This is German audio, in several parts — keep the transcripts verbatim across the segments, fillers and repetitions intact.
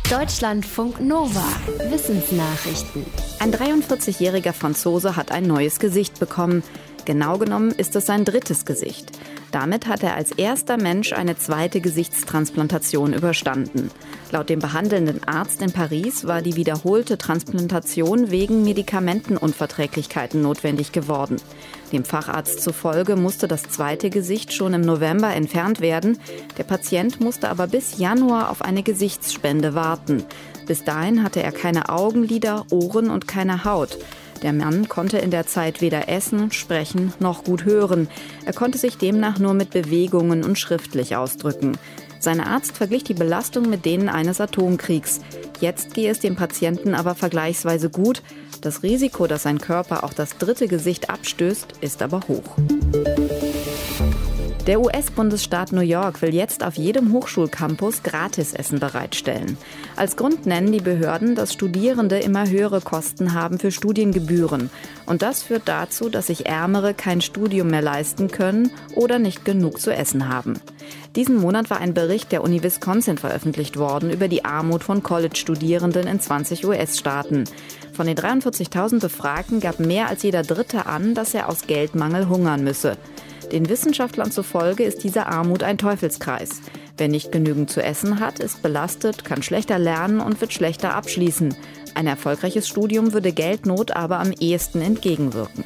Deutschlandfunk Nova. Wissensnachrichten. Ein dreiundvierzigjähriger Franzose hat ein neues Gesicht bekommen. Genau genommen ist es sein drittes Gesicht. Damit hat er als erster Mensch eine zweite Gesichtstransplantation überstanden. Laut dem behandelnden Arzt in Paris war die wiederholte Transplantation wegen Medikamentenunverträglichkeiten notwendig geworden. Dem Facharzt zufolge musste das zweite Gesicht schon im November entfernt werden. Der Patient musste aber bis Januar auf eine Gesichtsspende warten. Bis dahin hatte er keine Augenlider, Ohren und keine Haut. Der Mann konnte in der Zeit weder essen, sprechen noch gut hören. Er konnte sich demnach nur mit Bewegungen und schriftlich ausdrücken. Sein Arzt verglich die Belastung mit denen eines Atomkriegs. Jetzt gehe es dem Patienten aber vergleichsweise gut. Das Risiko, dass sein Körper auch das dritte Gesicht abstößt, ist aber hoch. Der U S-Bundesstaat New York will jetzt auf jedem Hochschulcampus Gratisessen bereitstellen. Als Grund nennen die Behörden, dass Studierende immer höhere Kosten haben für Studiengebühren. Und das führt dazu, dass sich Ärmere kein Studium mehr leisten können oder nicht genug zu essen haben. Diesen Monat war ein Bericht der Uni Wisconsin veröffentlicht worden über die Armut von College-Studierenden in zwanzig U S-Staaten. Von den dreiundvierzigtausend Befragten gab mehr als jeder Dritte an, dass er aus Geldmangel hungern müsse. Den Wissenschaftlern zufolge ist diese Armut ein Teufelskreis. Wer nicht genügend zu essen hat, ist belastet, kann schlechter lernen und wird schlechter abschließen. Ein erfolgreiches Studium würde Geldnot aber am ehesten entgegenwirken.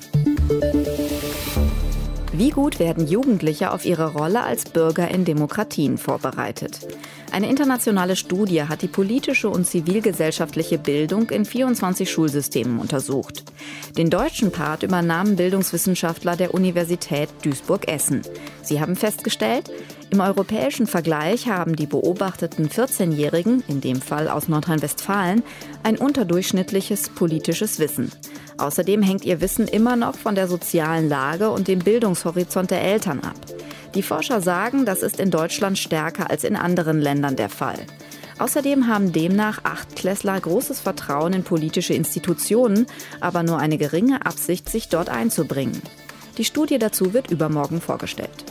Wie gut werden Jugendliche auf ihre Rolle als Bürger in Demokratien vorbereitet? Eine internationale Studie hat die politische und zivilgesellschaftliche Bildung in vierundzwanzig Schulsystemen untersucht. Den deutschen Part übernahmen Bildungswissenschaftler der Universität Duisburg-Essen. Sie haben festgestellt, im europäischen Vergleich haben die beobachteten vierzehnjährigen, in dem Fall aus Nordrhein-Westfalen, ein unterdurchschnittliches politisches Wissen. Außerdem hängt ihr Wissen immer noch von der sozialen Lage und dem Bildungshorizont der Eltern ab. Die Forscher sagen, das ist in Deutschland stärker als in anderen Ländern der Fall. Außerdem haben demnach Achtklässler großes Vertrauen in politische Institutionen, aber nur eine geringe Absicht, sich dort einzubringen. Die Studie dazu wird übermorgen vorgestellt.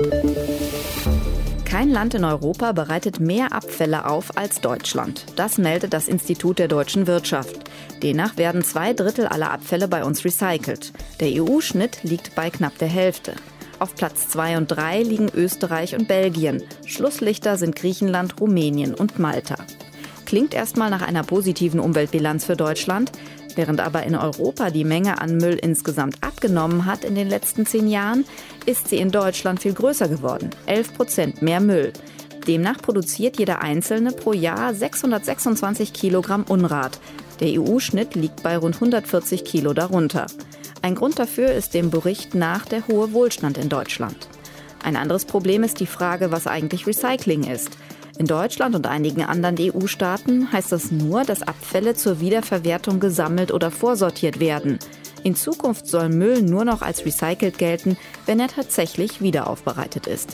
Kein Land in Europa bereitet mehr Abfälle auf als Deutschland. Das meldet das Institut der deutschen Wirtschaft. Demnach werden zwei Drittel aller Abfälle bei uns recycelt. Der E U-Schnitt liegt bei knapp der Hälfte. Auf Platz zwei und drei liegen Österreich und Belgien. Schlusslichter sind Griechenland, Rumänien und Malta. Klingt erstmal nach einer positiven Umweltbilanz für Deutschland. Während aber in Europa die Menge an Müll insgesamt abgenommen hat in den letzten zehn Jahren, ist sie in Deutschland viel größer geworden. elf Prozent mehr Müll. Demnach produziert jeder Einzelne pro Jahr sechshundertsechsundzwanzig Kilogramm Unrat. Der E U-Schnitt liegt bei rund hundertvierzig Kilo darunter. Ein Grund dafür ist dem Bericht nach der hohe Wohlstand in Deutschland. Ein anderes Problem ist die Frage, was eigentlich Recycling ist. In Deutschland und einigen anderen E U-Staaten heißt das nur, dass Abfälle zur Wiederverwertung gesammelt oder vorsortiert werden. In Zukunft soll Müll nur noch als recycelt gelten, wenn er tatsächlich wiederaufbereitet ist.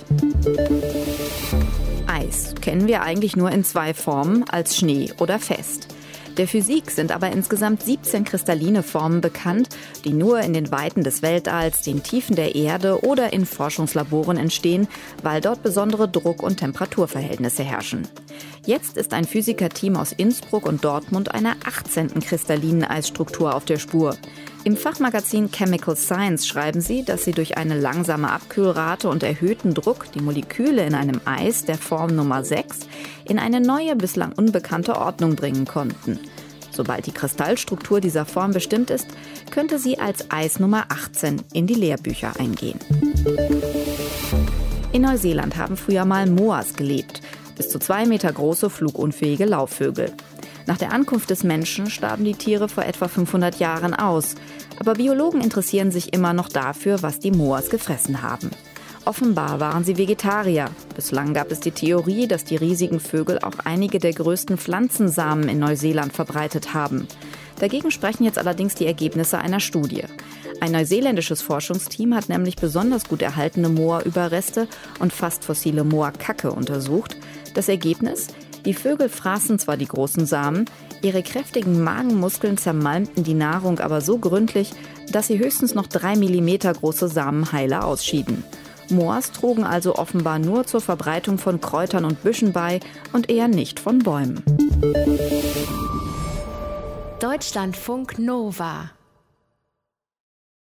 Eis kennen wir eigentlich nur in zwei Formen, als Schnee oder fest. Der Physik sind aber insgesamt siebzehn kristalline Formen bekannt, die nur in den Weiten des Weltalls, den Tiefen der Erde oder in Forschungslaboren entstehen, weil dort besondere Druck- und Temperaturverhältnisse herrschen. Jetzt ist ein Physikerteam aus Innsbruck und Dortmund einer achtzehnten kristallinen Eisstruktur auf der Spur. Im Fachmagazin Chemical Science schreiben sie, dass sie durch eine langsame Abkühlrate und erhöhten Druck die Moleküle in einem Eis der Form Nummer sechs in eine neue, bislang unbekannte Ordnung bringen konnten. Sobald die Kristallstruktur dieser Form bestimmt ist, könnte sie als Eis Nummer achtzehn in die Lehrbücher eingehen. In Neuseeland haben früher mal Moas gelebt, bis zu zwei Meter große, flugunfähige Laufvögel. Nach der Ankunft des Menschen starben die Tiere vor etwa fünfhundert Jahren aus. Aber Biologen interessieren sich immer noch dafür, was die Moas gefressen haben. Offenbar waren sie Vegetarier. Bislang gab es die Theorie, dass die riesigen Vögel auch einige der größten Pflanzensamen in Neuseeland verbreitet haben. Dagegen sprechen jetzt allerdings die Ergebnisse einer Studie. Ein neuseeländisches Forschungsteam hat nämlich besonders gut erhaltene Moa-Überreste und fast fossile Moa-Kacke untersucht. Das Ergebnis? Die Vögel fraßen zwar die großen Samen, ihre kräftigen Magenmuskeln zermalmten die Nahrung aber so gründlich, dass sie höchstens noch drei Millimeter große Samenheile ausschieden. Moors trugen also offenbar nur zur Verbreitung von Kräutern und Büschen bei und eher nicht von Bäumen. Deutschlandfunk Nova